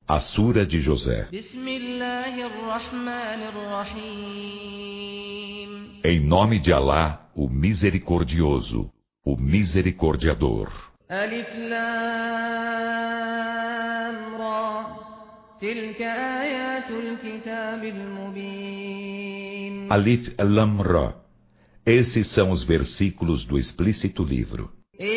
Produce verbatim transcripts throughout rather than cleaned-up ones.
A Sura de José. Em nome de Alá, o Misericordioso, o Misericordiador. Alif Lam Ra. Tilka ayatul kitabil mubin. Alif Lam Ra. Esses são os versículos do explícito livro.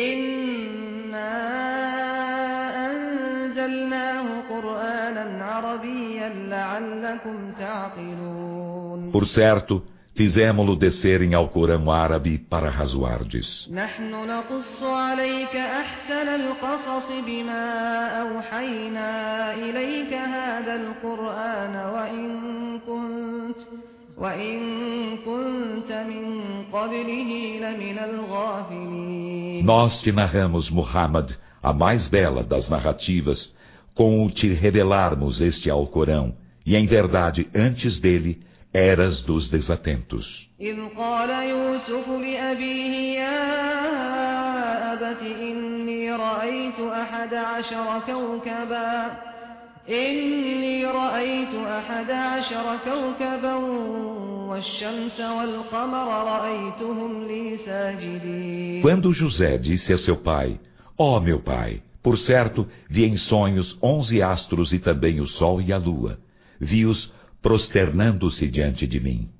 Por certo, fizemo-lo descer em Alcorão árabe para razoardes. Nós te narramos, Muhammad, a mais bela das narrativas, com o te revelarmos este Alcorão, e em verdade, antes dele, eras dos desatentos. Quando José disse a seu pai: ó oh, meu pai, por certo, vi em sonhos onze astros e também o sol e a lua. Vi-os prosternando-se diante de mim.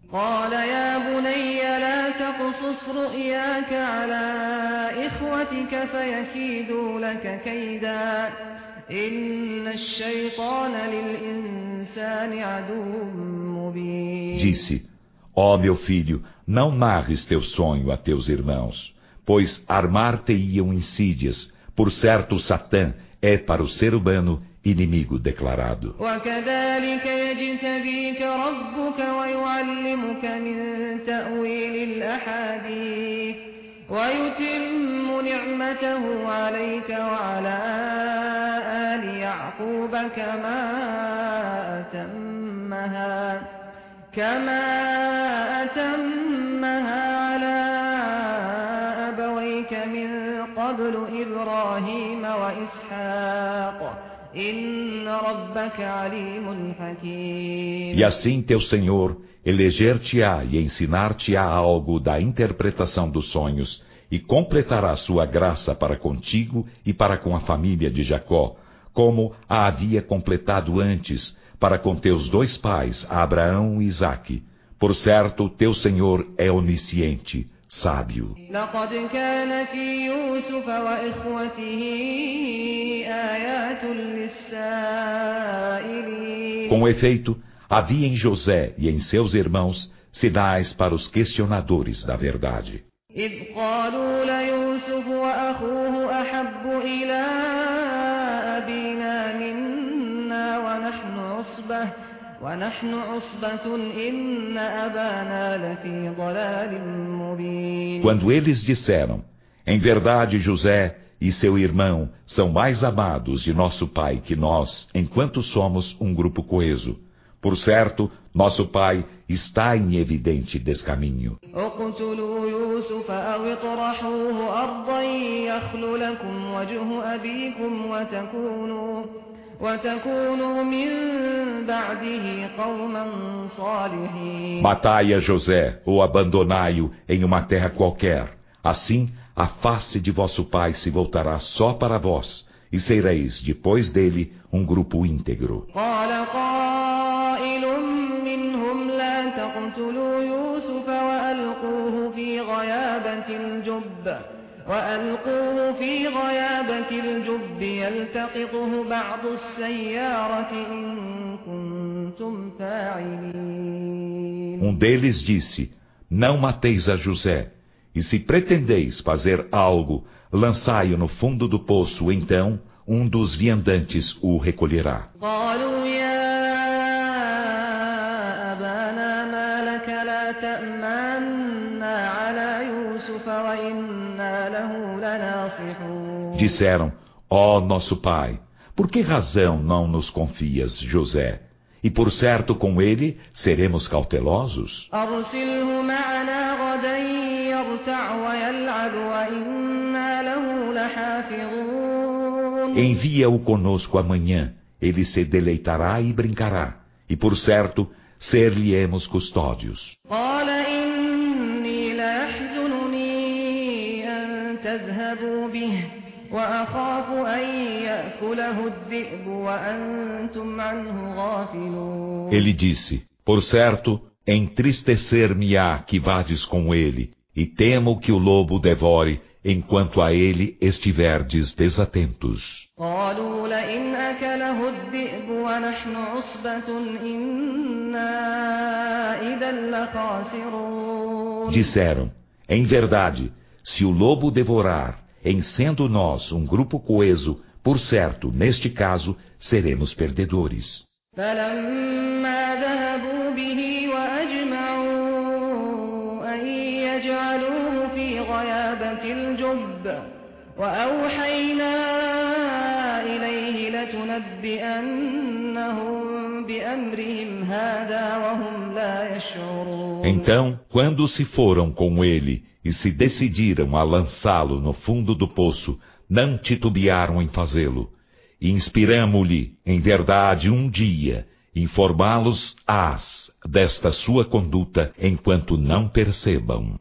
Disse: ó oh, meu filho, não narres teu sonho a teus irmãos, pois armar-te-iam insídias. Por certo, Satã é para o ser humano inimigo declarado. E assim teu Senhor eleger-te-á e ensinar-te-á algo da interpretação dos sonhos, e completará sua graça para contigo e para com a família de Jacó, como a havia completado antes para com teus dois pais, Abraão e Isaque. Por certo, teu Senhor é onisciente, sábio. Com efeito, havia em José e em seus irmãos sinais para os questionadores da verdade. Quando eles disseram: em verdade, José e seu irmão são mais amados de nosso pai que nós, enquanto somos um grupo coeso. Por certo, nosso pai está em evidente descaminho. Matai a José ou abandonai-o em uma terra qualquer. Assim, a face de vosso pai se voltará só para vós, e sereis, depois dele, um grupo íntegro. Um deles disse: não mateis a José, e se pretendeis fazer algo, lançai-o no fundo do poço, então um dos viandantes o recolherá. Disseram: ó oh, nosso pai, por que razão não nos confias José? E por certo com ele seremos cautelosos. Envia-o conosco amanhã, ele se deleitará e brincará, e por certo, ser-lhe-emos custódios. قال إني ليحزنني أن تذهبوا به وأخاف أن يأكله الذئب وأنتم عنه غافلون. Ele disse, por certo, entristecer-me-á que vades com ele, e temo que o lobo devore, enquanto a ele estiverdes desatentos. قالوا لئن أكله الذئب ونحن عصبة إنا إذا لخاسرون. Disseram, em verdade, se o lobo devorar, em sendo nós um grupo coeso, por certo, neste caso, seremos perdedores. فلما ذهبوا به وأجمعوا أن يجعلوه في غيابة الجب وأوحينا إليه لتنبئنهم بأمرهم هذا وهم لا يشعرون. Então, quando se foram com ele e se decidiram a lançá-lo no fundo do poço, não titubearam em fazê-lo. E inspiramo-lhe, em verdade, um dia, informá-los-ás desta sua conduta, enquanto não percebam.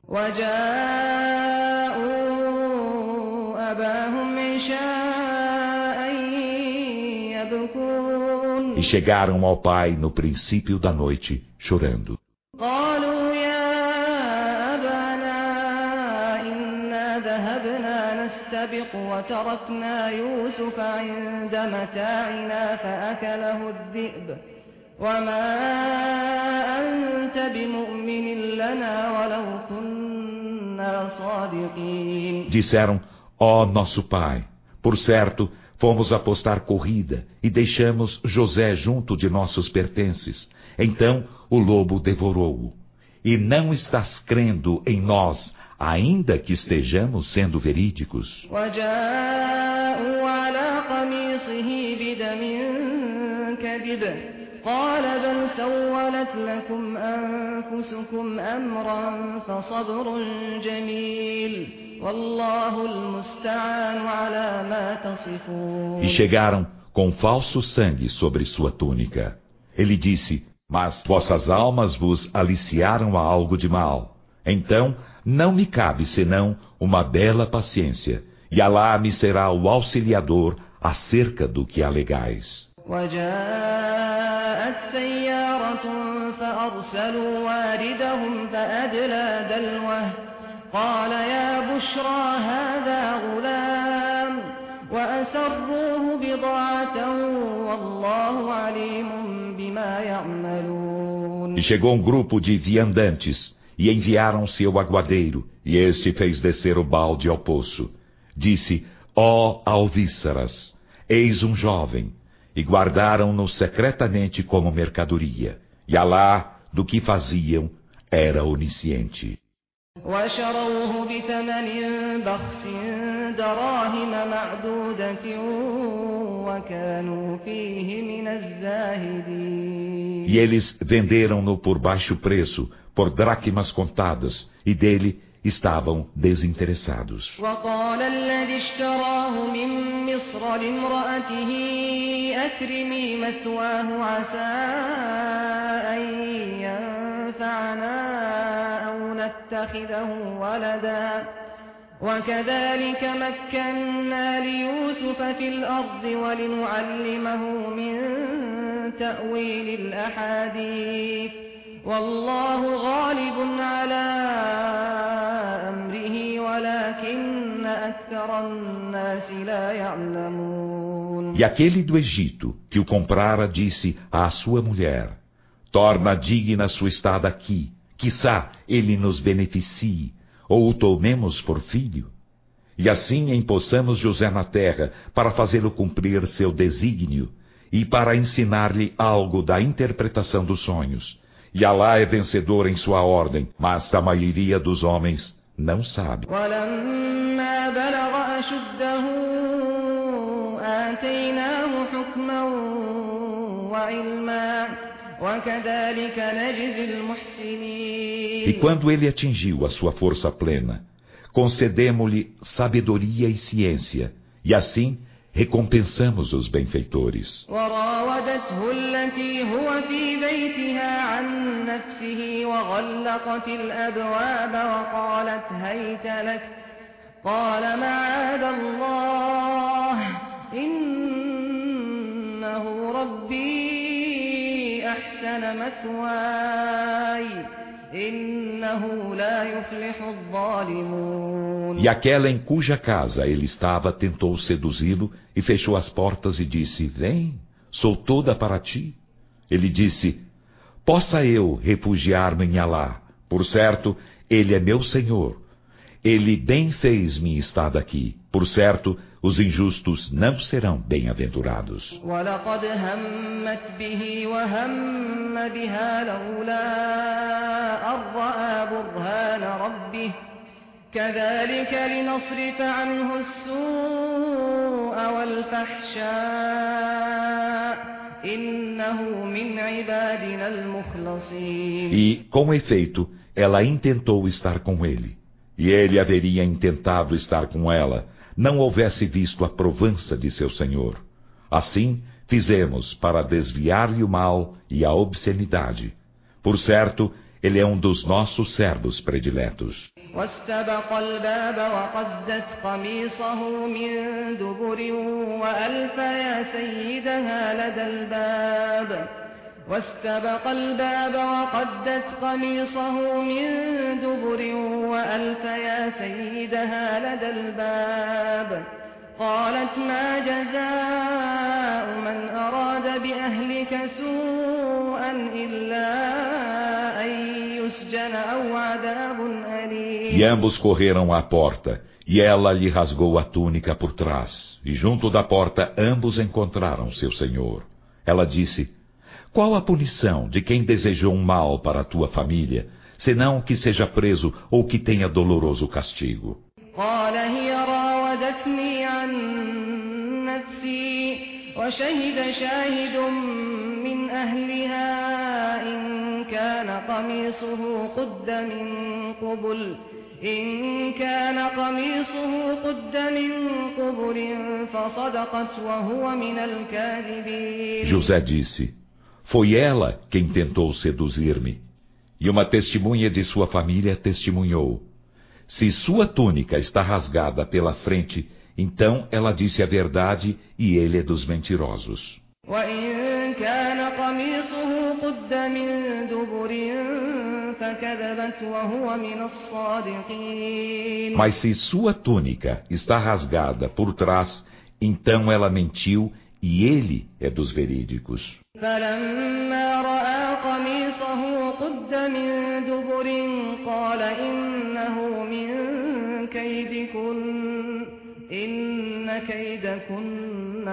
E chegaram ao pai no princípio da noite, chorando. وتركنا يوسف عند متاعنا فأكله الذئب وما أنت بمؤمن لنا ولو كنا صادقين. Disseram, ó nosso pai, por certo, fomos apostar corrida e deixamos José junto de nossos pertences. Então o lobo devorou-o. E não estás crendo em nós, ainda que estejamos sendo verídicos. E chegaram com falso sangue sobre sua túnica. Ele disse, mas vossas almas vos aliciaram a algo de mal. Então, não me cabe senão uma bela paciência, e Alá me será o auxiliador acerca do que alegais. E chegou um grupo de viandantes, e enviaram seu aguadeiro, e este fez descer o balde ao poço. Disse, ó alvíceras, eis um jovem, e guardaram-no secretamente como mercadoria. E Alá, do que faziam, era onisciente. E eles venderam-no por baixo preço, por dracmas contadas, e dele estavam desinteressados. وكذلك مكنا ليوسف في الأرض ولنعلمه من تأويل الأحاديث والله غالب على أمره ولكن أكثر الناس لا يعلمون. E aquele do Egito, que o comprara, disse à sua mulher, torna digna sua estada aqui, quiçá ele nos beneficie, ou o tomemos por filho. E assim empossamos José na terra, para fazê-lo cumprir seu desígnio, e para ensinar-lhe algo da interpretação dos sonhos. E Alá é vencedor em sua ordem, mas a maioria dos homens não sabe. E quando ele atingiu a sua força plena, concedemo-lhe sabedoria e ciência, e assim recompensamos os benfeitores. وراودته التي هو في بيتها عن نفسه وغلقت الأبواب وقالت هيت لك قال معاذ الله إنه ربي أحسن مثواي إنه لا يفلح الظالمون. E aquela em cuja casa ele estava tentou seduzi-lo e fechou as portas e disse: Vem, sou toda para ti. Ele disse: Possa eu refugiar-me em Alá. Por certo, ele é meu Senhor. Ele bem fez minha estada aqui. Por certo, os injustos não serão bem-aventurados. وَلَقَدْ هَمَّتْ بِهِ وَهَمَّ بِهَا لَوْلَا أَن رَّأَىٰ بُرْهَانَ رَبِّهِ كَذَٰلِكَ لِنَصْرِفَ عَنْهُ السُّوءَ وَالْفَحْشَاءَ إِنَّهُ مِنْ عِبَادِنَا الْمُخْلَصِينَ. E, com efeito, ela intentou estar com ele. E ele haveria intentado estar com ela, não houvesse visto a provança de seu Senhor. Assim, fizemos para desviar-lhe o mal e a obscenidade. Por certo, ele é um dos nossos servos prediletos. واستبق الباب وقدت قميصه من دبر وألف يا سيدها لدى الباب واستبق الباب وقدت قميصه من دبر وألف يا سيدها لدى الباب قالت ما جزاء من أراد بأهلك سوءا إلا أن يسجن أو عذاب أليم. E ambos correram à porta, e ela lhe rasgou a túnica por trás, e junto da porta ambos encontraram seu senhor. Ela disse: Qual a punição de quem desejou um mal para a tua família, senão que seja preso ou que tenha doloroso castigo? قال هي راودتني عن نفسي وشهد شاهد من أهلها إن كان قميصه قد من قبل إن كان قميصه قد من قبل فصدقت وهو من الكاذبين. José disse: Foi ela quem tentou seduzir-me, e uma testemunha de sua família testemunhou. Se sua túnica está rasgada pela frente, então ela disse a verdade e ele é dos mentirosos. وإن كان قميصه قد من دبر فكذبت وهو من الصادقين. Mas se sua túnica está rasgada por trás, então ela mentiu e ele é dos verídicos. فلما رأى قميصه قد من دبر قال إنه من كيدكن إن كيدكن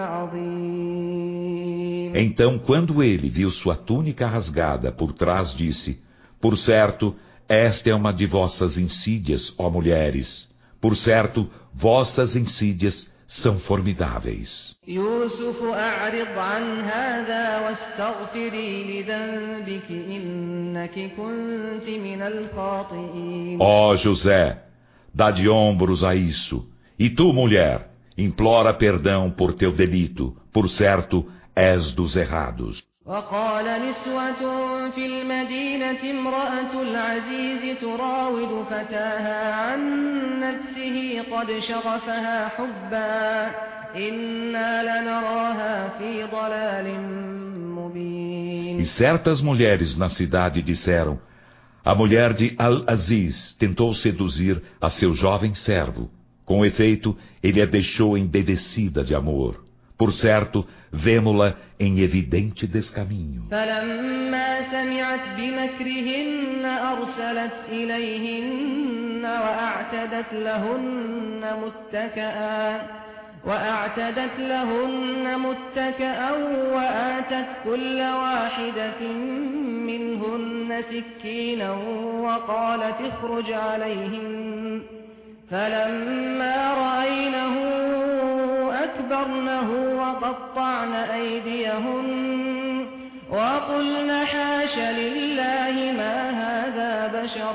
عظيم. Então, quando ele viu sua túnica rasgada por trás, disse: Por certo, esta é uma de vossas insídias, ó mulheres. Por certo, vossas insídias são formidáveis. يوسف أعرض عن هذا واستغفري لذنبك إنك كنت من الخاطئين. Ó José, dá de ombros a isso. E tu, mulher, implora perdão por teu delito. Por certo, és dos errados. وقال نسوة في المدينة امرأة العزيز تراود فتاها عن نفسه قد شغفها حبا إنا لنراها في ضلال مبين. E certas mulheres na cidade disseram: A mulher de Al-Aziz tentou seduzir a seu jovem servo. Com efeito, ele a deixou embevecida de amor. Por certo, vemo-la em evidente descaminho. فلما سمعت بمكرهن أرسلت إليهن وأعتدت لهن متكئا وأعتدت لهن متكئا وآتت كل واحدة منهن سكينا وقالت اخرج عليهن فلما رأينه أكبرنه وقطعن أيديهن وقلن حاش لله ما هذا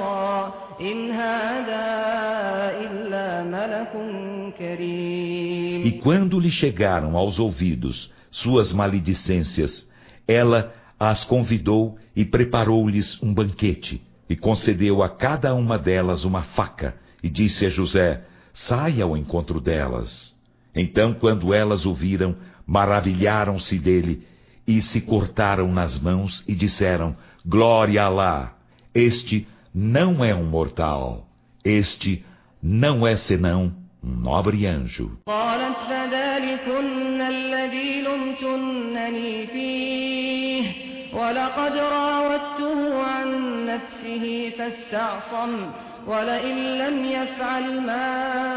بشرا إن هذا إلا ملك كريم. E quando lhe chegaram aos ouvidos suas maledicências, ela as convidou e preparou-lhes um banquete, e concedeu a cada uma delas uma faca, e disse a José: saia ao encontro delas. Então, quando elas o viram, maravilharam-se dele, e se cortaram nas mãos, e disseram: glória a Alá! Este não é um mortal, este não é senão um nobre anjo. ولقد راودته عن نفسه فاستعصم ولئن لم يفعل ما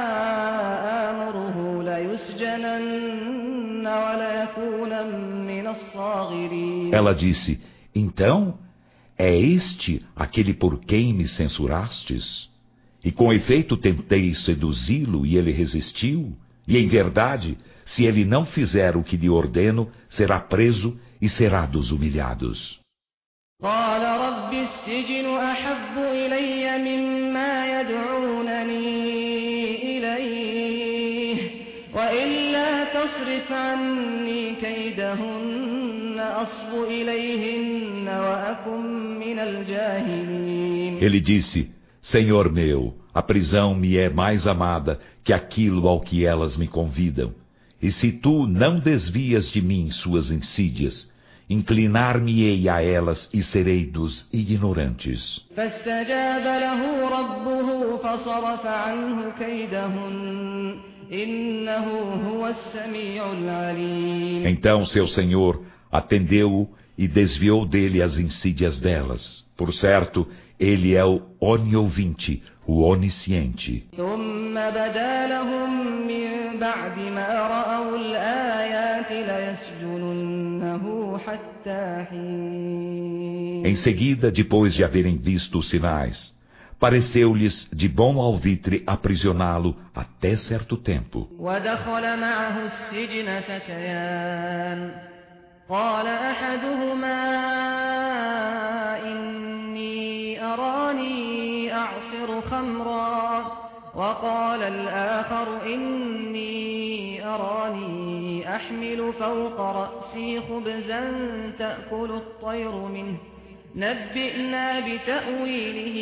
آمره ليسجنن وليكون من الصاغرين. Ela disse: então, é este aquele por quem me censurastes? E com efeito tentei seduzi-lo e ele resistiu? E em verdade, se ele não fizer o que lhe ordeno, será preso e será dos humilhados. قال رب السجن أحب إلي مما يدعونني إليه وإلا تصرف عني كيدهن أصب إليهن وأكن من الجاهلين. Ele disse: Senhor meu, a prisão me é mais amada que aquilo ao que elas me convidam. E se tu não desvias de mim suas insídias, inclinar-me-ei a elas e serei dos ignorantes. Então seu Senhor atendeu-o e desviou dele as insídias delas. Por certo, ele é o oniovinte, o onisciente. Em seguida, depois de haverem visto os sinais, pareceu-lhes de bom alvitre aprisioná-lo até certo tempo. قال أحدهما إني أراني أعصر خمرا وقال الآخر إني أراني أحمل فوق رأسي خبزا تأكل الطير منه نبئنا بتأويله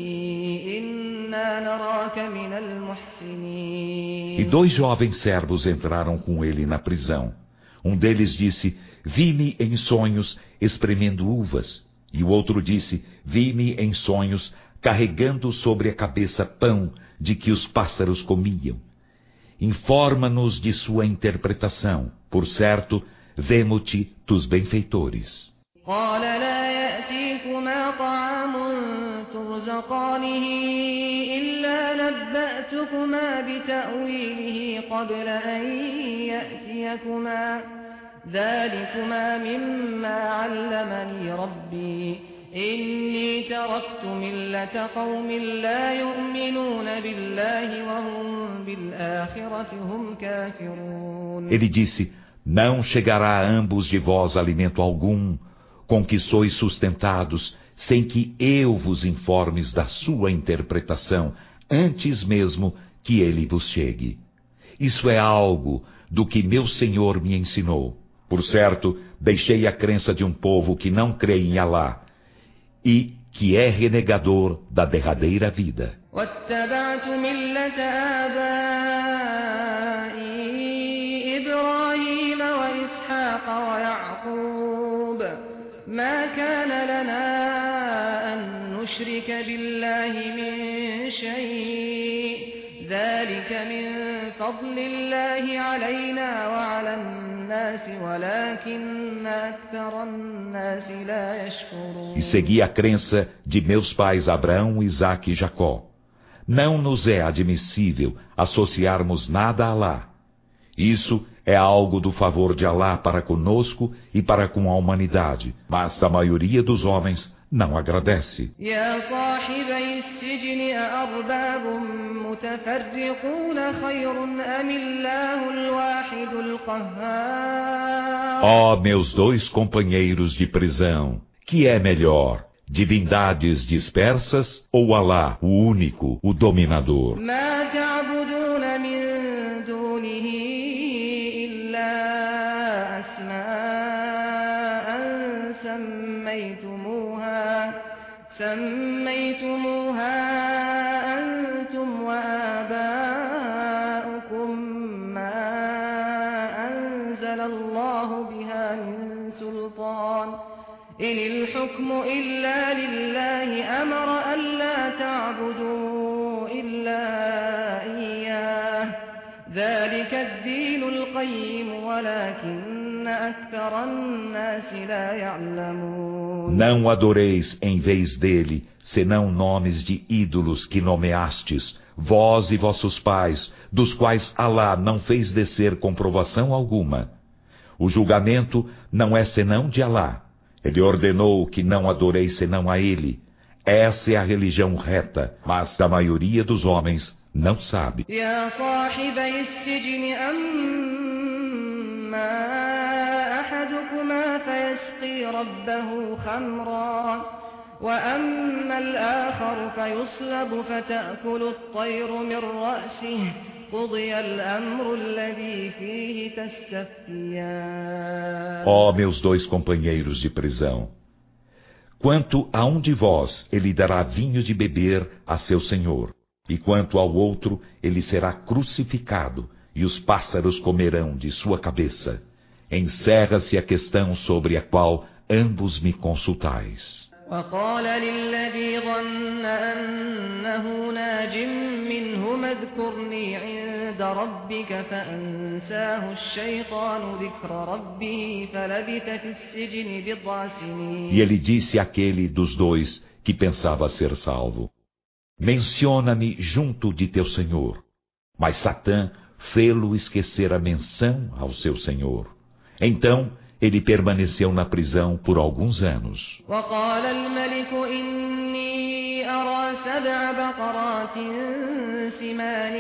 إنا نراك من المحسنين. E dois jovens servos entraram com ele na prisão. Um deles disse: vi-me em sonhos espremendo uvas. E o outro disse: vi-me em sonhos carregando sobre a cabeça pão de que os pássaros comiam. Informa-nos de sua interpretação. Por certo, vemo-te dos benfeitores. قال لا يأتيكما طعام ترزقانه إلا نبأتكما بتأويله قبل أن يأتيكما ذلكما مما علمني ربي إني تركت ملة قوم لا يؤمنون بالله وهم بالآخرة هم كافرون. Ele disse: não chegará a ambos de vós alimento algum com que sois sustentados, sem que eu vos informes da sua interpretação, antes mesmo que ele vos chegue. Isso é algo do que meu Senhor me ensinou. Por certo, deixei a crença de um povo que não crê em Alá e que é renegador da derradeira vida. ما كان لنا أن نشرك بالله من شيء ذلك من فضل الله علينا وعلى الناس ولكن أكثر الناس لا يشكرون. E segui a crença de meus pais Abraão, Isaque e Jacó. Não nos é admissível associarmos nada a Alá. Isso é algo do favor de Alá para conosco e para com a humanidade, mas a maioria dos homens não agradece. Ó oh, meus dois companheiros de prisão, que é melhor, divindades dispersas ou Alá, o único, o dominador? ما تعبدون من دونه سميتموها سميتموها أنتم وآباؤكم ما أنزل الله بها من سلطان إن الحكم إلا لله أمر ألا تعبدوا إلا إياه ذلك الدين القيم ولكن أكثر الناس لا يعلمون. Não adoreis em vez dele, senão nomes de ídolos que nomeastes, vós e vossos pais, dos quais Alá não fez descer comprovação alguma. O julgamento não é senão de Alá. Ele ordenou que não adoreis senão a ele. Essa é a religião reta, mas a maioria dos homens não sabe. يا صاحبي السجن أما أحدكما فيسقي ربه خمرا وأما الآخر فيصلب فتأكل الطير من رأسه قضي الأمر الذي فيه تستفتيان. Ó meus dois companheiros de prisão, quanto a um de vós ele dará vinho de beber a seu senhor, e quanto ao outro ele será crucificado, e os pássaros comerão de sua cabeça. Encerra-se a questão sobre a qual ambos me consultais. وقال للذي ظن أنه ناج منهما اذكرني عند ربك فأنساه الشيطان ذكر ربه فلبث في السجن بضع سنين. E ele disse àquele dos dois que pensava ser salvo: menciona-me junto de teu Senhor. Mas Satã fê-lo esquecer a menção ao seu Senhor. Então ele permaneceu na prisão por alguns anos. وقال الملك إني أرى سبع بقرات سمان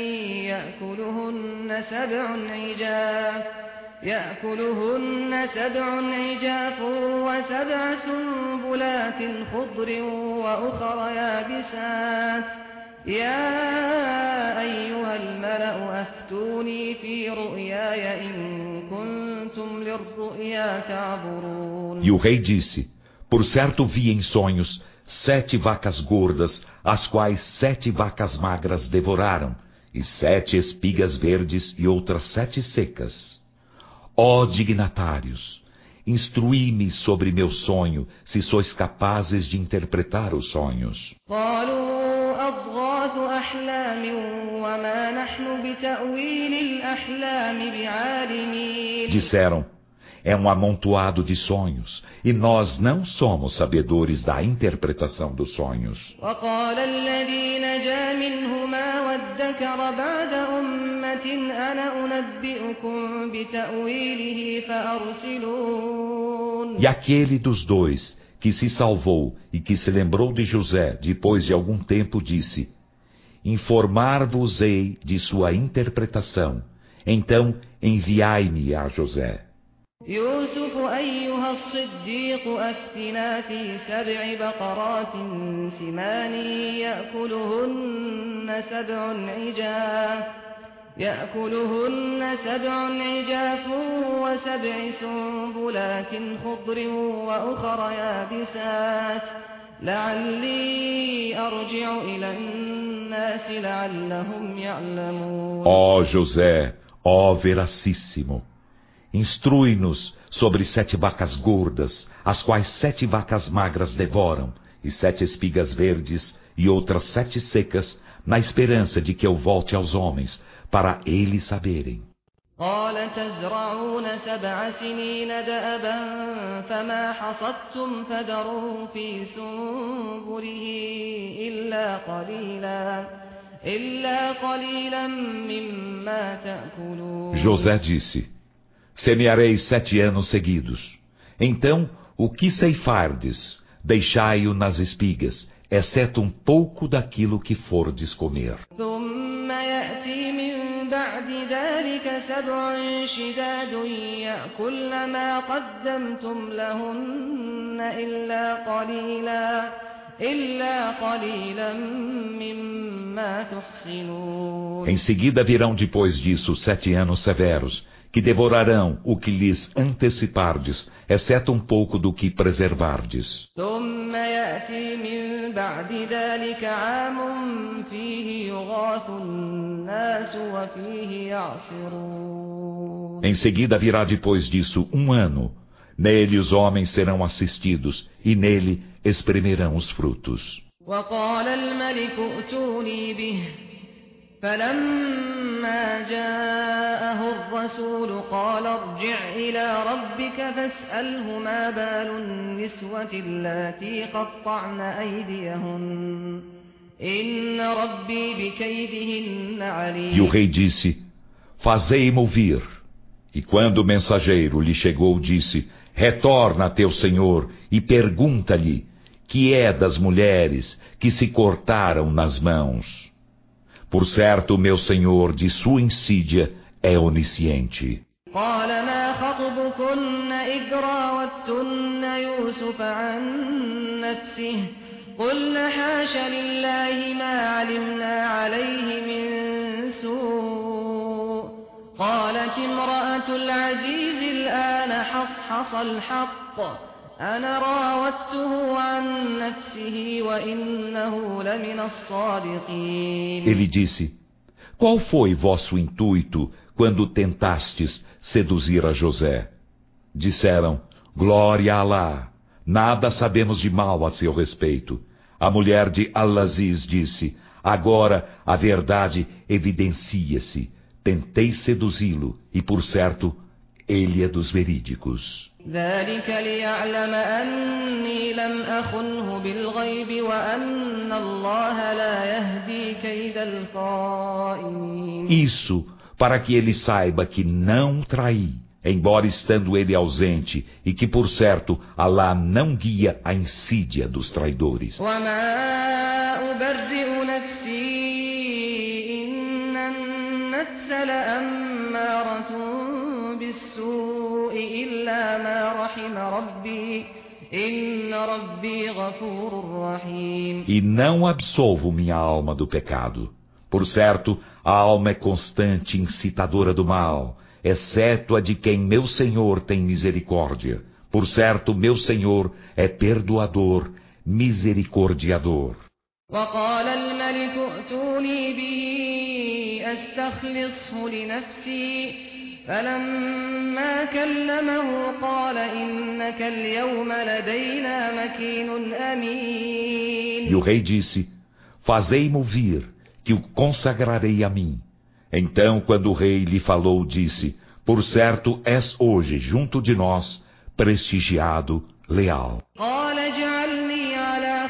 يأكلهن سبع عجاف يأكلهن سبع عجاف وسبع سنبلات خضر وأخر يابسات يا أيها الملأ أفتوني في رؤياي إن كنتم للرؤيا تعبرون. E o rei disse: por certo vi em sonhos sete vacas gordas, as quais sete vacas magras devoraram, e sete espigas verdes e outras sete secas. Ó dignatários, instruí-me sobre meu sonho, se sois capazes de interpretar os sonhos. Disseram: é um amontoado de sonhos, e nós não somos sabedores da interpretação dos sonhos. E aquele dos dois que se salvou e que se lembrou de José depois de algum tempo disse: informar-vos-ei de sua interpretação, então enviai-me a José. يوسف أيها الصديق أفتنا في سبع بقرات سمان يأكلهن سبع عجاف يأكلهن سبع عجاف وسبع سنبلات خضر وأخر يابسات لعلي أرجع إلى الناس لعلهم يعلمون. Ó José, ó Veracíssimo, instrui-nos sobre sete vacas gordas, as quais sete vacas magras devoram, e sete espigas verdes e outras sete secas, na esperança de que eu volte aos homens, para eles saberem. قال تزرعون سبع سنين دأبا فما حصدتم فذروه في سنبله إلا قليلا إلا قليلا مما تأكلون. José disse: semeareis sete anos seguidos. Então, o que ceifardes, deixai-o nas espigas, exceto um pouco daquilo que fordes comer. Em seguida virão depois disso sete anos severos, que devorarão o que lhes antecipardes, exceto um pouco do que preservardes. ثم يأتي من بعد ذلك عام فيه يغاث الناس وفيه يعصرون. Em seguida virá depois disso um ano. Nele os homens serão assistidos, e nele espremerão os frutos. وقال الملك ائتوني به فلما جاءه الرسول قال ارجع إلى ربك فاسأله ما بال النسوة اللاتي قطعن أيديهن إن ربي بكيدهن عليم. E o rei disse: Fazei-mo vir. E quando o mensageiro lhe chegou, disse: Retorna a teu senhor e pergunta-lhe que é das mulheres que se cortaram nas mãos. Por certo, meu senhor, de sua insídia, é onisciente. قال ما خطبكن إذ راوتن يوسف عن نفسه قلنا حاش لله ما علمنا عليه من سوء قالت امرأة العزيز الآن حصحص الحق أنا راودته عن نفسه وإنه لمن الصادقين. Ele disse: Qual foi vosso intuito quando tentastes seduzir a José? Disseram: Glória a Alá, nada sabemos de mal a seu respeito. A mulher de Al-Aziz disse: Agora a verdade evidencia-se. Tentei seduzi-lo, e por certo, ele é dos verídicos. ذلك ليعلم أني لم أخنه بالغيب وأن الله لا يهدي كيد الخائنين. Isso para que ele saiba que não traí, embora estando ele ausente, e que por certo Alá não guia a insídia dos traidores. وما أبرئ نفسي إن النفس لأمارة بالسوء إلا ما رحم ربي إن ربي غفور رحيم. E não absolvo minha alma do pecado. Por certo, a alma é constante incitadora do mal, exceto a de quem meu Senhor tem misericórdia. Por certo, meu Senhor é perdoador, misericordiador. وقال الملك ائتوني به أستخلصه لنفسي فلما كلمه قال إنك اليوم لدينا مكين أمين. E o rei disse: Fazei-mo vir, que o consagrarei a mim. Então, quando o rei lhe falou, disse: Por certo, és hoje, junto de nós, prestigiado, leal. قال اجعلني على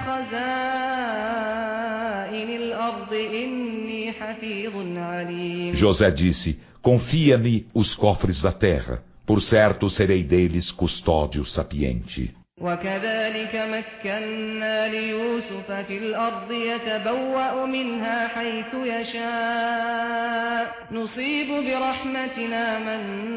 خزائن الأرض إني حفيظ عليم. José disse: Confia-me os cofres da terra, por certo serei deles custódio sapiente. وكذلك مكنا ليوسف في الأرض يتبوأ منها حيث يشاء نصيب برحمتنا من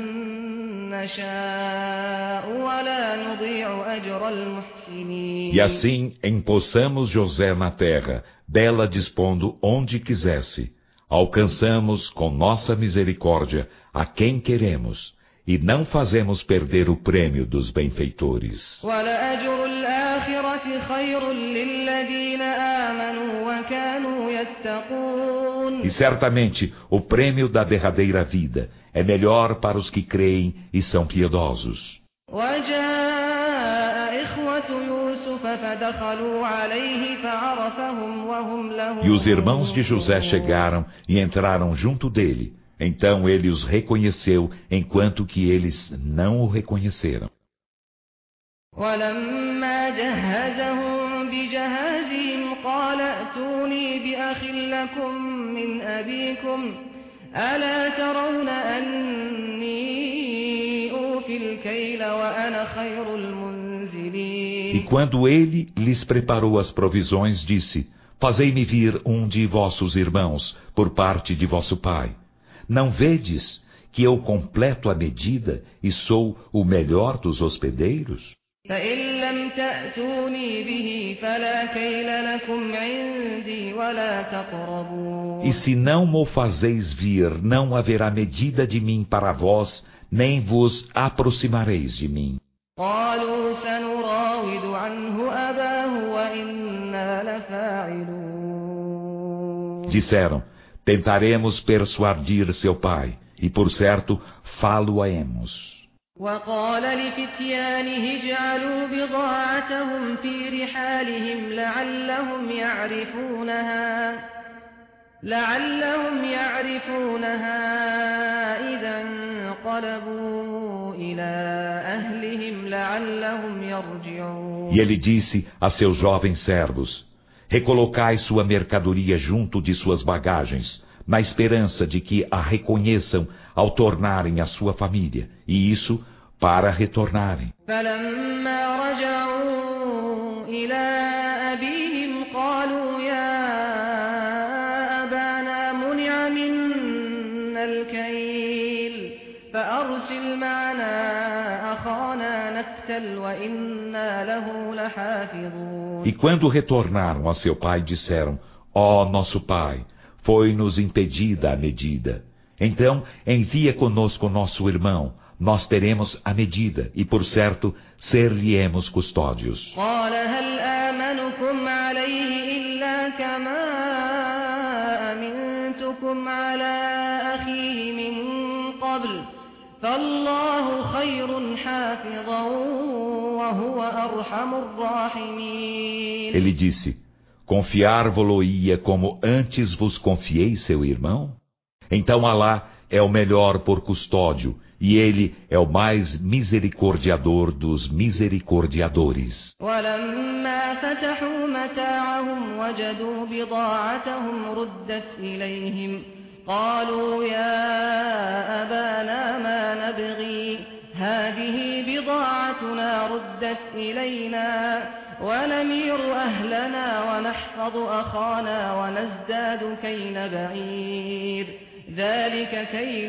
نشاء ولا نضيع أجر المحسنين. E assim empossamos José na terra, dela dispondo onde quisesse. Alcançamos com nossa misericórdia a quem queremos, e não fazemos perder o prêmio dos benfeitores. وَلَأَجْرُ الْآخِرَةِ خَيْرٌ لِلَّذِينَ آمَنُوا وَكَانُوا يَتَّقُونَ. E certamente o prêmio da derradeira vida é melhor para os que creem e são piedosos. وَجَاءَ إِخْوَةُ يُوسُفَ فَدَخَلُوا عَلَيْهِ فَعَرَفَهُمْ وَهُمْ لَهُ. E os irmãos de José chegaram e entraram junto dele. Então ele os reconheceu, enquanto que eles não o reconheceram. وَلَمَّا جَهَّزَهُم بِجَهَازِهِمْ قَالَ ائْتُونِي بِأَخٍ لَّكُم مِّنْ أَبِيكُمْ أَلَا تَرَوْنَ أَنِّي أُوفِي الْكَيْلَ وَأَنَا خَيْرُ الْمُنزِلِينَ. E quando ele lhes preparou as provisões, disse: Fazei-me vir um de vossos irmãos, por parte de vosso pai. Não vedes que eu completo a medida e sou o melhor dos hospedeiros? فَإِن لَّمْ تَأْتُونِي بِهِ فَلَا كَيْلَ لَكُمْ عِندِي وَلَا تَقْرَبُونِ. E se não mo fazeis vir, não haverá medida de mim para vós, nem vos aproximareis de mim. قالوا سنراود عنه أباه وإنا لفاعلون. Disseram, tentaremos persuadir seu pai, e por certo, falo-aemos. وقال لفتيانه اجعلوا بضاعتهم في رحالهم لعلهم يعرفونها لعلهم يعرفونها إذا انقلبوا إلى أهلهم لعلهم يرجعون. E ele disse a seus jovens servos, recolocai sua mercadoria junto de suas bagagens, na esperança de que a reconheçam ao tornarem a sua família, e isso para retornarem. فلما رجعوا إلى أبيهم قالوا يا أبانا منع منا الكيل فأرسل معنا أخانا نكتل وإنا له لحافظون. E quando retornaram a seu pai, disseram, ó oh, nosso pai, foi-nos impedida a medida. Então, envia conosco nosso irmão, nós teremos a medida, e por certo, ser-lhe-emos custódios. قال هل آمنكم عليه إلا كما أمنتكم على أخيه من قبل فالله خير حافظا وهو أرحم الراحمين. Ele disse, confiar-vos-lo-ia como antes vos confiei seu irmão? Então Alá é o melhor por custódio, e ele é o mais misericordiador dos misericordiadores. ولما فتحوا متاعهم وجدوا بضاعتهم ردت إليهم قالوا يا أبانا ما نبغي هذه بضاعتنا ردت إلينا ونمير أهلنا ونحفظ أخانا ونزداد كيل بعير ذلك كيل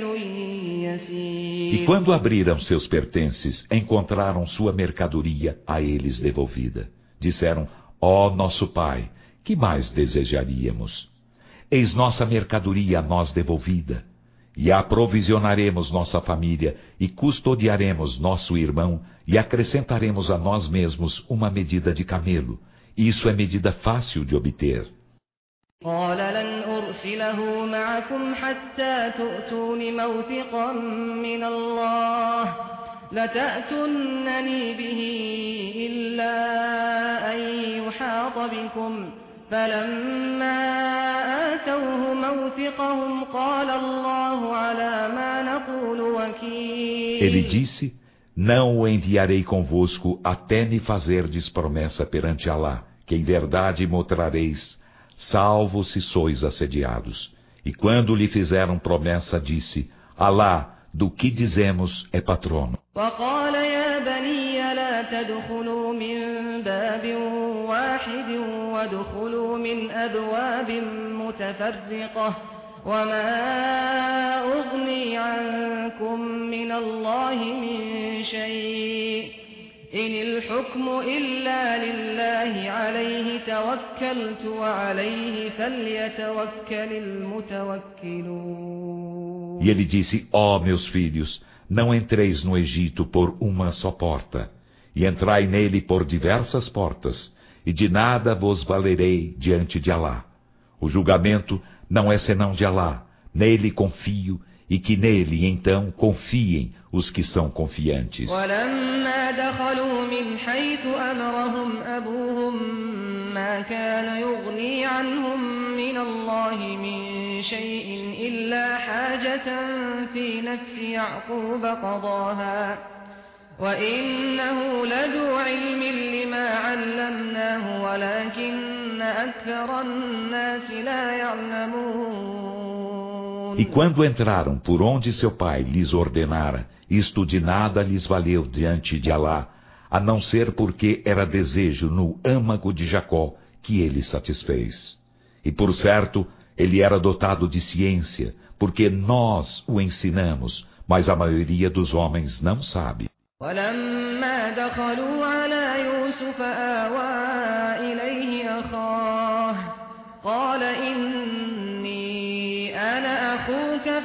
يسير. E quando abriram seus pertences, encontraram sua mercadoria a eles devolvida. Disseram, ó nosso pai, que mais desejaríamos? Eis nossa mercadoria a nós devolvida, e aprovisionaremos nossa família, e custodiaremos nosso irmão, e acrescentaremos a nós mesmos uma medida de camelo. Isso é medida fácil de obter. قال لن أرسله معكم حتى تؤتون موثقا من الله لتأتونني به إلا أن يحاط بكم فلما آتوه موثقهم قال الله على ما نقول وكيل. Ele disse, não o enviarei convosco até me fazerdes promessa perante Alá, que em verdade mostrareis, salvo se sois assediados. E quando lhe fizeram promessa, disse, Alá, do que dizemos é patrono. وقال يا بني لا تدخلوا من باب واحد وادخلوا من أبواب متفرقة وما أغني عنكم من الله من شيء إن الحكم إلا لله عليه توكلت وعليه فليتوكل المتوكلون. E ele disse, ó meus filhos, não entreis no Egito por uma só porta, e entrai nele por diversas portas, e de nada vos valerei diante de Alá. O julgamento não é senão de Alá, nele confio, e que nele então confiem os que são confiantes. ولما دخلوا من حيث أمرهم أبوهم ما كان يغني عنهم من الله من شيء إلا حاجة في نفس يعقوب قضاها وإنه لذو علم لما علمناه ولكن أكثر الناس لا يعلمون. E quando entraram por onde seu pai lhes ordenara, isto de nada lhes valeu diante de Alá, a não ser porque era desejo no âmago de Jacó que ele satisfez. E por certo, ele era dotado de ciência, porque nós o ensinamos, mas a maioria dos homens não sabe. ولما دخلوا على يوسف آوى إليه أخاه قال إني أنا أخوك فلا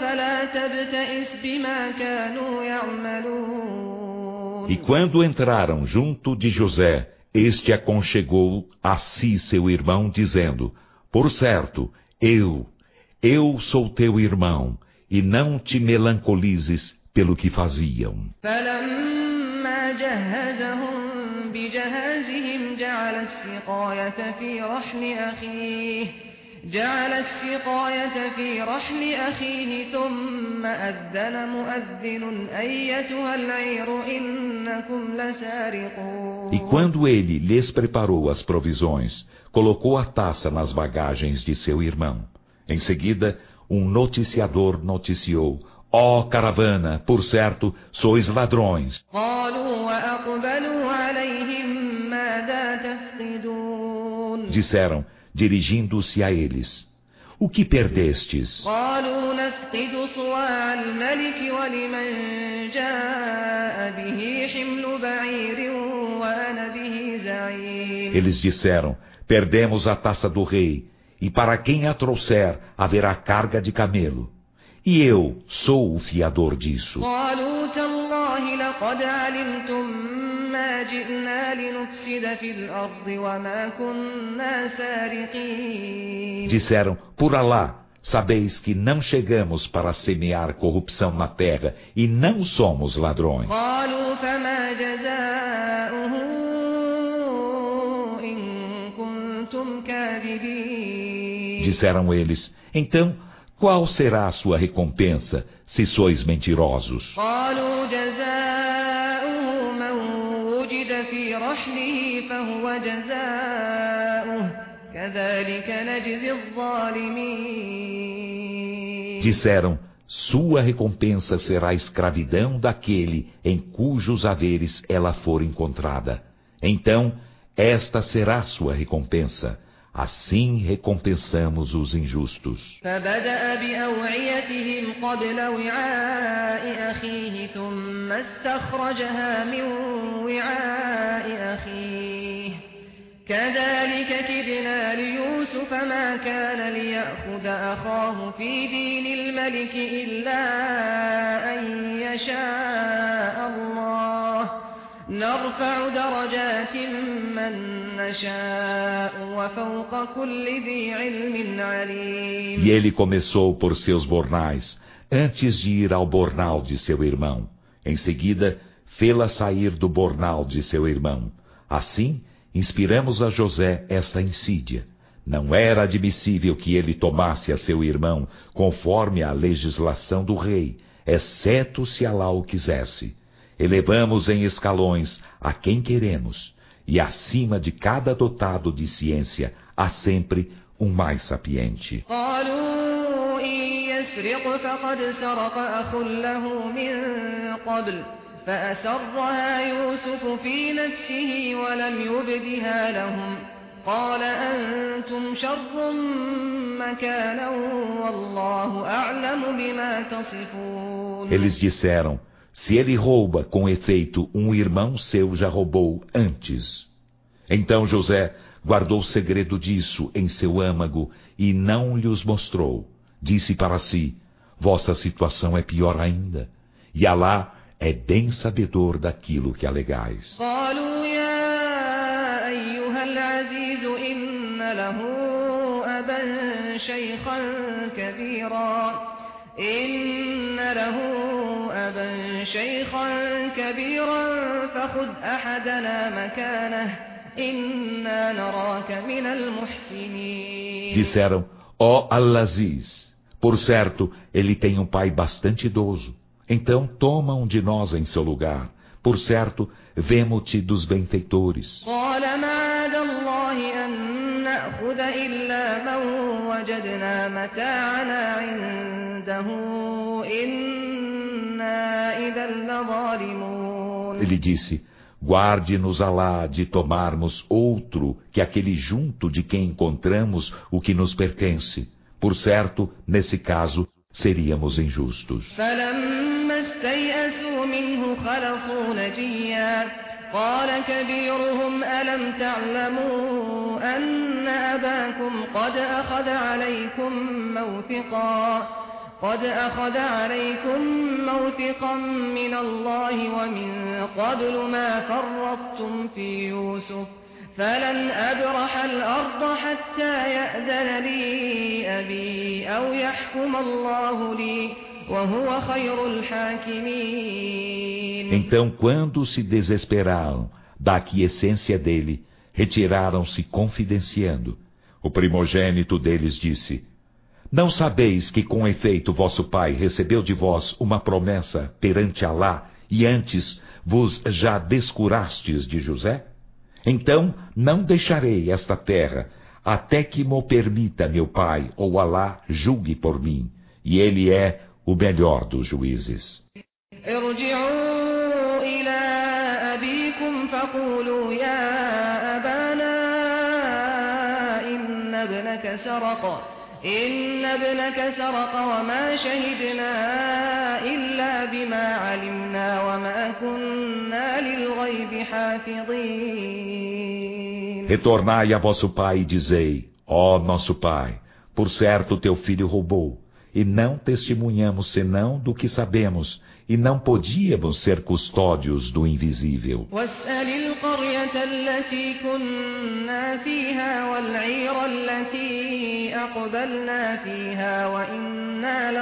تبتئس بما كانوا يعملون. E quando entraram junto de José, este aconchegou a si seu irmão, dizendo: Por certo, eu, eu sou teu irmão, e não te melancolizes pelo que faziam. فلما جهزهم بجهازهم جعل السقاية في رحل أخيه جعل السقاية في رحل أخيه ثم أذن مؤذن أيتها العير إنكم لسارقون. E quando ele lhes preparou as provisões, colocou a taça nas bagagens de seu irmão. Em seguida, um noticiador noticiou: Ó oh, caravana, por certo, sois ladrões. قالوا وأقبلوا عليهم ماذا تفقدون. Disseram, dirigindo-se a eles: O que perdestes? قالوا نفقد صواع الملك ولمن جاء به حمل بعير وأنا به زعيم. Eles disseram: Perdemos a taça do rei, e para quem a trouxer haverá carga de camelo. E eu sou o fiador disso. قالوا تالله لقد علمتم ما جئنا لنفسد في الأرض وما كنا سارقين. Disseram: Por Alá, sabeis que não chegamos para semear corrupção na terra e não somos ladrões. قالوا فما جزاؤه إن كنتم كاذبين. Disseram eles: Então, qual será a sua recompensa, se sois mentirosos? قالوا جزاؤه من وجد في رحله فهو جزاؤه كذلك نجزي الظالمين. Disseram: Sua recompensa será a escravidão daquele em cujos haveres ela for encontrada. Então, esta será sua recompensa. Assim recompensamos os injustos. فبدأ بأوعيتهم قبل وعاء أخيه ثم استخرجها من وعاء أخيه كذلك كدنا ليوسف ما كان ليأخذ أخاه في دين الملك إلا أن يشاء الله نرفع درجات من نشاء وفوق كل ذي علم عليم. E ele começou por seus bornais, antes de ir ao bornal de seu irmão. Em seguida, fê-la sair do bornal de seu irmão. Assim, inspiramos a José essa insídia. Não era admissível que ele tomasse a seu irmão conforme a legislação do rei, exceto se Alá o quisesse. Elevamos em escalões a quem queremos, e acima de cada dotado de ciência há sempre um mais sapiente. قالوا إن يسرق فقد سرق أخ له من قبل فأسرها يوسف في نفسه ولم يبدها لهم قال أنتم شر مكانا والله أعلم بما تصفون. Eles disseram: Se ele rouba, com efeito, um irmão seu já roubou antes. Então José guardou segredo disso em seu âmago e não lhes mostrou. Disse para si: Vossa situação é pior ainda, e Alá é bem sabedor daquilo que alegais. قالوا يا أيها العزيز إن له أبا شيخا كبيرا إن له أبا شيخا كبيرا فخذ أحدنا مكانه إنا نراك من المحسنين. Disseram: Ó Al-Aziz, por certo, ele tem um pai bastante idoso. Então toma um de nós em seu lugar. Por certo, vemo-te dos benfeitores. قال معاذ الله أن نأخذ إلا من وجدنا متاعنا عنده إنا إذا لظالمون. Ele disse: Guarde-nos Alá de tomarmos outro que aquele junto de quem encontramos o que nos pertence. Por certo, nesse caso, seríamos injustos. فلما استيئسوا منه خلصوا نجيا قال كبيرهم ألم تعلموا أن أباكم قد أخذ عليكم موثقا قد أخذ عليكم موثقا من الله ومن قبل ما فرطتم في يوسف فلن أبرح الأرض حتى يأذن لي أبي أو يحكم الله لي وهو خير الحاكمين. Então, quando se desesperaram da aquiescência dele, retiraram-se confidenciando. O primogênito deles disse: Não sabeis que com efeito vosso pai recebeu de vós uma promessa perante Alá e antes vos já descurastes de José? Então não deixarei esta terra até que mo permita meu pai ou Alá julgue por mim, e ele é o melhor dos juízes. ارجعوا إلى أبيكم فقولوا يا أبانا إن ابنك سرق إن ابنك سرق وما شهدنا إلا بما علمنا وما كنا للغيب حافظين. Retornai a vosso pai e dizei: Ó nosso pai, por certo teu filho roubou, e não testemunhamos senão do que sabemos, e não podíamos ser custódios do invisível. واسأل القرية التي كنا فيها والعير التي أقبلنا فيها وإنا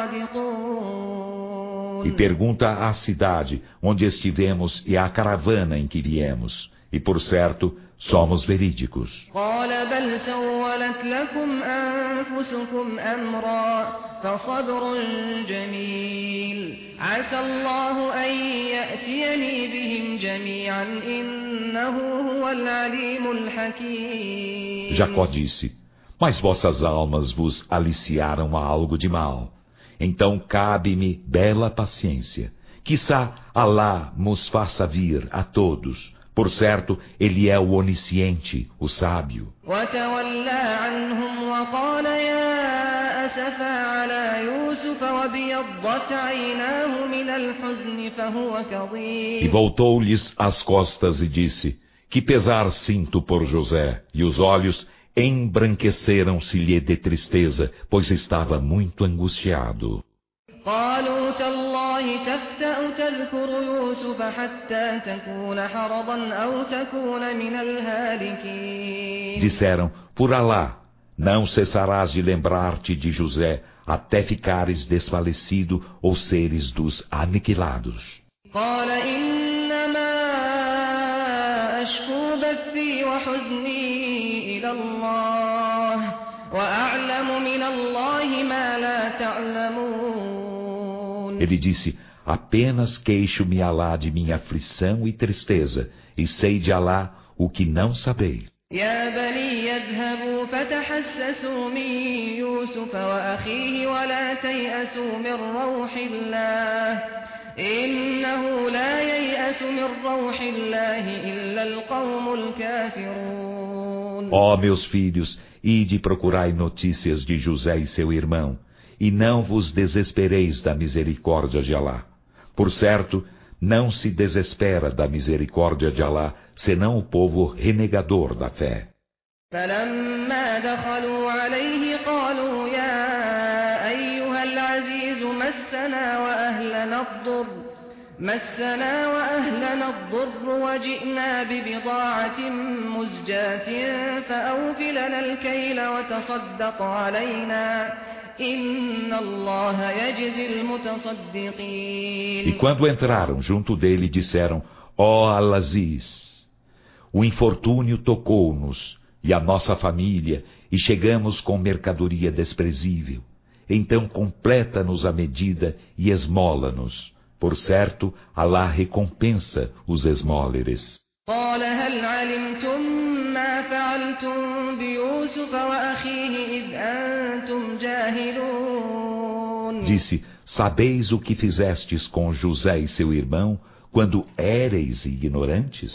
لصادقون. E pergunta à cidade onde estivemos e à caravana em que viemos, e por certo somos verídicos. قال بل سولت لكم أنفسكم أمرا فصبر جميل عسى الله أن يأتيني بهم جميعا إنه هو العليم الحكيم. Jacó disse: Mas vossas almas vos aliciaram a algo de mal. Então cabe-me bela paciência. Quiçá Alá nos faça vir a todos. Por certo, ele é o onisciente, o sábio. وتولى عنهم وقال يا أسفا على يوسف وابيضت عيناه من الحزن فهو كظيم. E voltou-lhes as costas e disse: Que pesar sinto por José, e os olhos embranqueceram-se-lhe de tristeza, pois estava muito angustiado. قالوا تالله تفتأ تذكر يوسف حتى تكون حرضا أو تكون من الهالكين. Disseram: Por Alá, não cessarás de lembrar-te de José até ficares desfalecido ou seres dos aniquilados. قال إنما أشكو بثي وحزني إلى الله وأعلم من الله ما لا تعلمون. Ele disse: Apenas queixo-me a Alá de minha aflição e tristeza, e sei de Alá o que não sabeis. يا بني يذهبوا فتحسسوا من يوسف وأخيه ولا تيأسوا من روح الله إنه لا ييأس من روح الله إلا القوم الكافرون. Ó meus filhos, ide procurai notícias de José e seu irmão, e não vos desespereis da misericórdia de Alá. Por certo, não se desespera da misericórdia de Alá, senão o povo renegador da fé. فلما دخلوا عليه قالوا يا أيها العزيز مسنا وأهلنا الضر مسنا وأهلنا الضر وجئنا ببضاعة مزجاة فأوف لنا الكيل وتصدق علينا إن الله يجزي المتصدقين. E quando entraram junto dele, disseram: Ó Al-Aziz, o infortúnio tocou-nos e a nossa família, e chegamos com mercadoria desprezível. Então completa-nos a medida e esmola-nos. Por certo, Alá recompensa os esmóleres. قال هل علمتم ما فعلتم بيوسف وأخيه إذ أنتم جاهلون. Disse: Sabeis o que fizestes com José e seu irmão quando éreis ignorantes?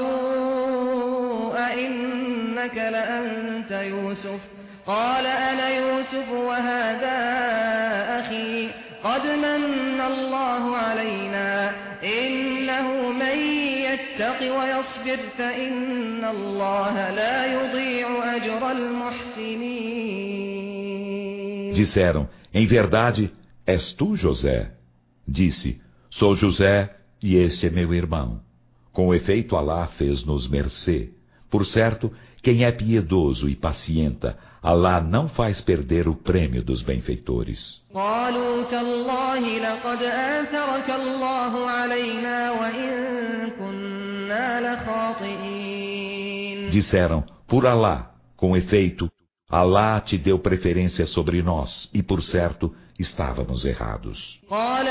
قالوا أئنك لأنت يوسف قال أنا يوسف وهذا أخي قد من الله علينا إنه من يتق ويصبر فإن الله لا يضيع أجر المحسنين. Disseram: Em verdade, és tu, José? Disse: Sou José, e este é meu irmão. Com efeito, Alá fez-nos mercê. Por certo, quem é piedoso e pacienta, Alá não faz perder o prêmio dos benfeitores. Disseram: Por Alá, com efeito, Alá te deu preferência sobre nós, e por certo, estávamos errados.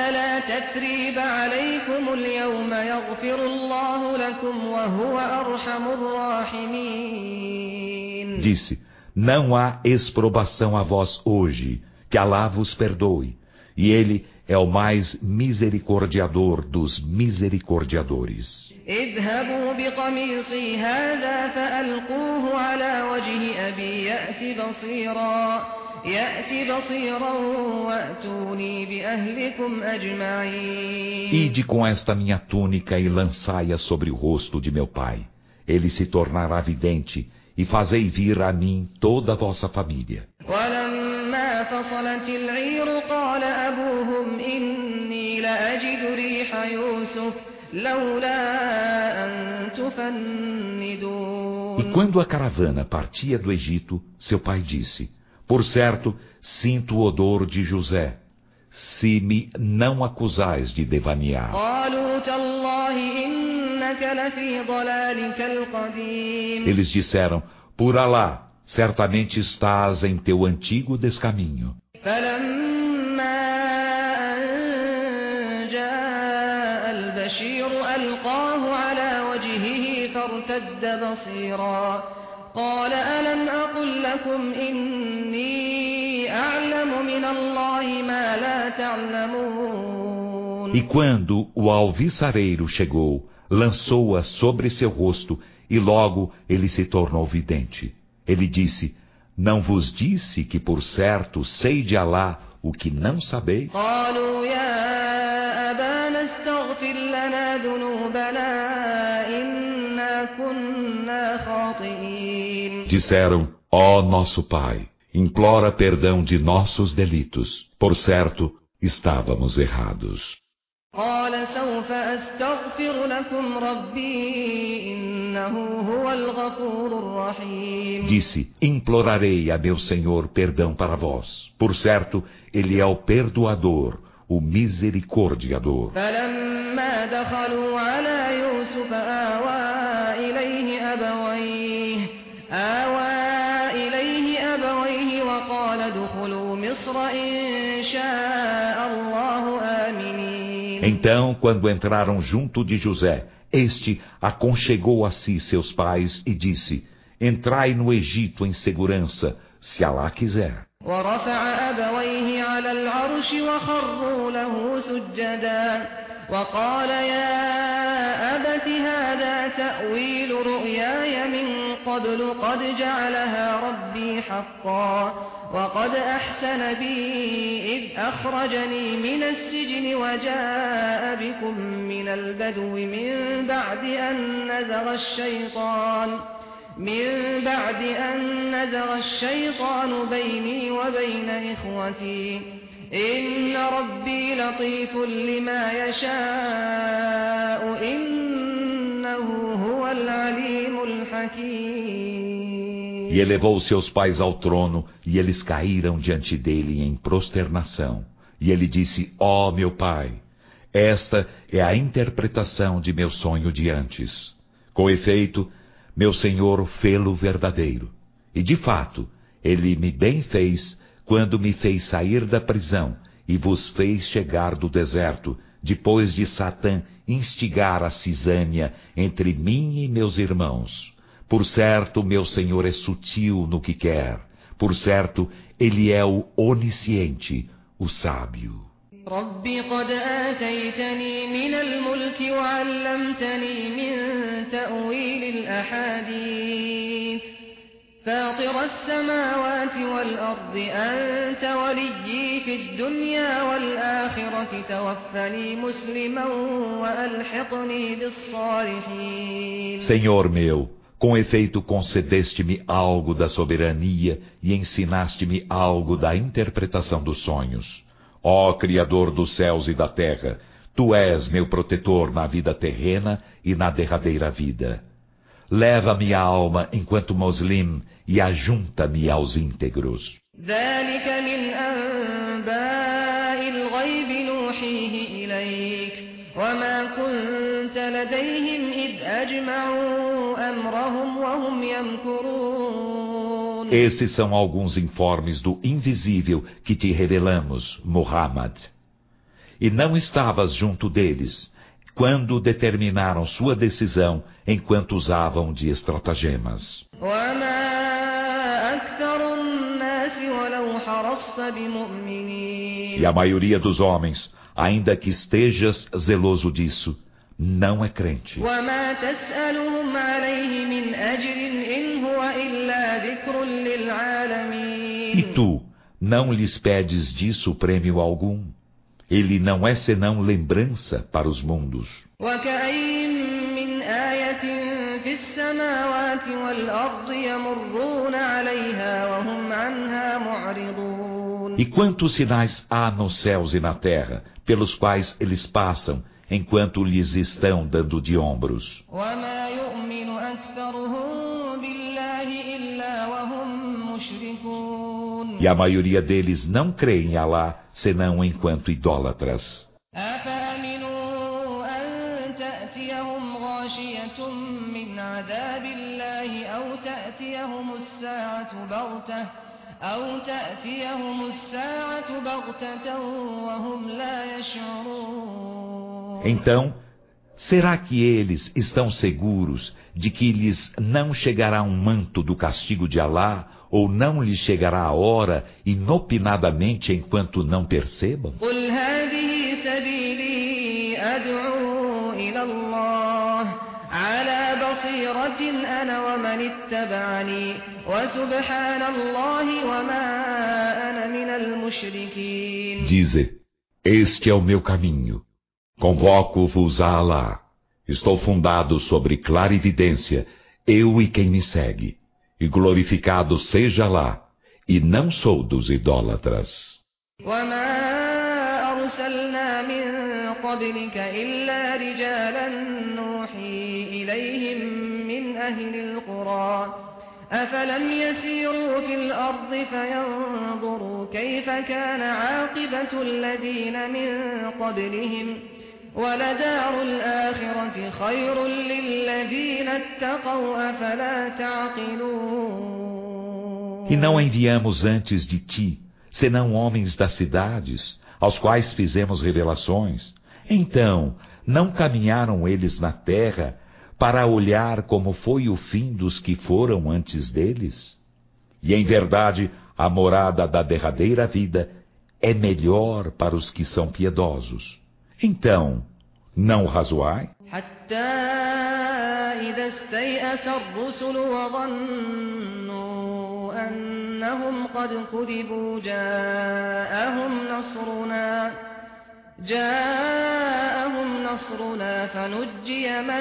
Disse: Não há exprobação a vós hoje, que Alá vos perdoe, e Ele é o mais misericordiador dos misericordiadores. اذهبوا بقميصي هذا فألقوه على وجه أبي يأت بصيرا يأت بصيرا وأتوني بأهلكم أجمعين. Ide com esta minha túnica e lançai-a sobre o rosto de meu pai. Ele se tornará vidente, e fazei vir a mim toda a vossa família. ولما فصلت العير قال أبوهم إني لأجد ريح يوسف E quando a caravana partia do Egito, seu pai disse: Por certo, sinto o odor de José, se me não acusais de devanear. Eles disseram: Por Alá, certamente estás em teu antigo descaminho. ألقاه على وجهه فارتد بصيرا قال ألم أقل لكم إني أعلم من الله ما لا تعلمون. E quando o alviçareiro chegou, lançou-a sobre seu rosto, e logo ele se tornou vidente. Ele disse: Não vos disse que por certo sei de Alá o que não sabeis? قالوا يا أبانا استغفر لنا ذنوبنا إنا كنا خاطئين. Disseram: Ó nosso pai, implora perdão de nossos delitos. Por certo, estávamos errados. قال سوف أستغفر لكم ربي إنه هو الغفور الرحيم. Disse: Implorarei a meu Senhor perdão para vós. Por certo, Ele é o perdoador, o misericordiador. فلما دخلوا على يوسف آوى إليه أبويه آوى إليه أبويه وقال ادخلوا مصر إن شاء الله آمنين. Então, quando entraram junto de José, este aconchegou a si seus pais e disse: Entrai no Egito em segurança, se Alá quiser. ورفع أبويه على العرش وخروا له سجدا وقال يا أبت هذا تأويل رؤياي من قبل قد جعلها ربي حقا وقد أحسن بي إذ أخرجني من السجن وجاء بكم من البدو من بعد أن نزغ الشيطان من بعد أن نزغ الشيطان بيني وبين إخوتي إن ربي لطيف لما يشاء إنه هو العليم الحكيم. E elevou seus pais ao trono, e eles caíram diante dele em prosternação. E ele disse: Ó meu pai, esta é a interpretação de meu sonho de antes. Com efeito, meu Senhor fê-lo verdadeiro. E de fato, Ele me bem fez quando me fez sair da prisão e vos fez chegar do deserto, depois de Satã instigar a cisânia entre mim e meus irmãos. Por certo, meu Senhor é sutil no que quer. Por certo, Ele é o onisciente, o sábio. رب قد آتيتني من الملك وعلمتني من تأويل الأحاديث فاطر السماوات والأرض أنت وليي في الدنيا والآخرة توفني مسلما وألحقني بالصالحين. Senhor meu, Com efeito, concedeste-me algo da soberania e ensinaste-me algo da interpretação dos sonhos. Ó Criador dos céus e da terra, Tu és meu protetor na vida terrena e na derradeira vida. Leva minha alma enquanto muslim e ajunta-me aos íntegros. ذلك من أنباء الغيب نوحيه إليك وما كنت لديهم إذ أجمعوا أمرهم وهم يمكرون. Esses são alguns informes do invisível que te revelamos, Muhammad. E não estavas junto deles, quando determinaram sua decisão, enquanto usavam de estratagemas. E a maioria dos homens, ainda que estejas zeloso disso, não é crente. E tu não lhes pedes disso prêmio algum. Ele não é senão lembrança para os mundos. E quantos sinais há nos céus e na terra, pelos quais eles passam, enquanto lhes estão dando de ombros. E a maioria deles não crê em Alá, senão enquanto idólatras. Então, será que eles estão seguros de que lhes não chegará um manto do castigo de Alá, ou não lhes chegará a hora inopinadamente enquanto não percebam? Dize, este é o meu caminho. Convoco-vos a Alá. Estou fundado sobre clarividência, eu e quem me segue. E glorificado seja Alá, e não sou dos idólatras. أفلم يسيروا في الأرض فينظروا كيف كان عاقبة الذين من قبلهم ولدار الآخرة خير للذين اتقوا أفلا تعقلون. E não enviamos antes de ti, senão homens das cidades, aos quais fizemos revelações. Então, não caminharam eles na terra para olhar como foi o fim dos que foram antes deles? E em verdade, a morada da derradeira vida é melhor para os que são piedosos. Então, não razoai? جاءهم نصرنا فنجي من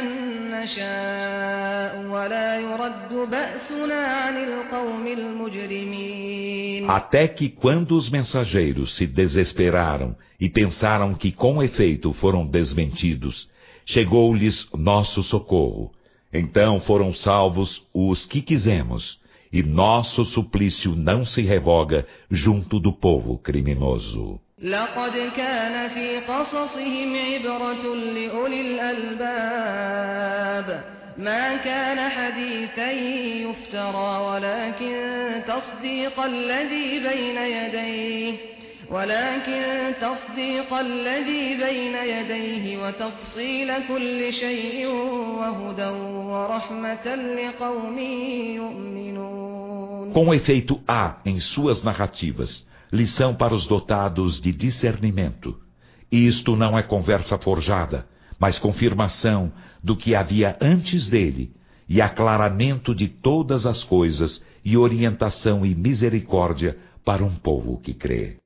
نشاء ولا يرد بأسنا عن القوم المجرمين. Até que quando os mensageiros se desesperaram e pensaram que com efeito foram desmentidos, chegou-lhes nosso socorro. Então foram salvos os que quisemos, e nosso suplício não se revoga junto do povo criminoso. لقد كان في قصصهم عبرة لأولي الألباب ما كان حديثا يفترى ولكن تصديق الذي بين يديه ولكن تصديق الذي بين يديه وتفصيل كل شيء وهدى ورحمة لقوم يؤمنون. Com efeito, há em suas narrativas lição para os dotados de discernimento. Isto não é conversa forjada, mas confirmação do que havia antes dele, e aclaramento de todas as coisas, e orientação e misericórdia para um povo que crê.